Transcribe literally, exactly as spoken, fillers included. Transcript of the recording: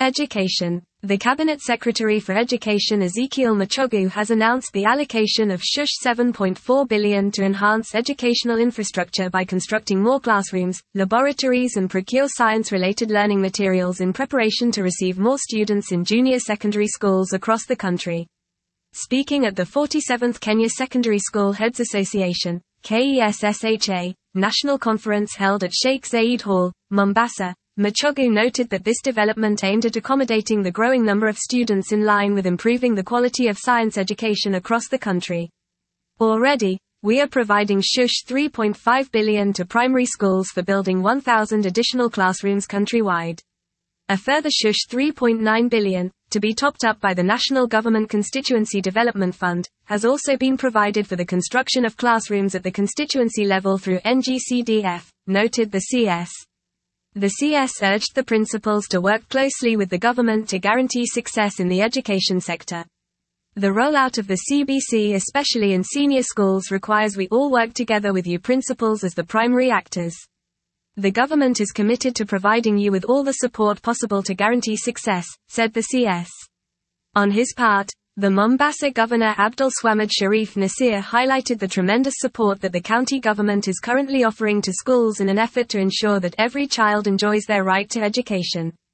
Education. The Cabinet Secretary for Education Ezekiel Machogu has announced the allocation of seven point four billion dollars to enhance educational infrastructure by constructing more classrooms, laboratories and procure science-related learning materials in preparation to receive more students in junior secondary schools across the country. Speaking at the forty-seventh Kenya Secondary School Heads Association, K E S S H A, National Conference held at Sheikh Zayed Hall, Mombasa, Machogu noted that this development aimed at accommodating the growing number of students in line with improving the quality of science education across the country. Already, we are providing three point five billion dollars to primary schools for building one thousand additional classrooms countrywide. A further three point nine billion dollars, to be topped up by the National Government Constituency Development Fund, has also been provided for the construction of classrooms at the constituency level through N G C D F, noted the C S. The C S urged the principals to work closely with the government to guarantee success in the education sector. The rollout of the C B C, especially in senior schools, requires we all work together with you principals as the primary actors. The government is committed to providing you with all the support possible to guarantee success, said the C S. On his part, the Mombasa Governor Abdul Swamad Sharif Nasir highlighted the tremendous support that the county government is currently offering to schools in an effort to ensure that every child enjoys their right to education.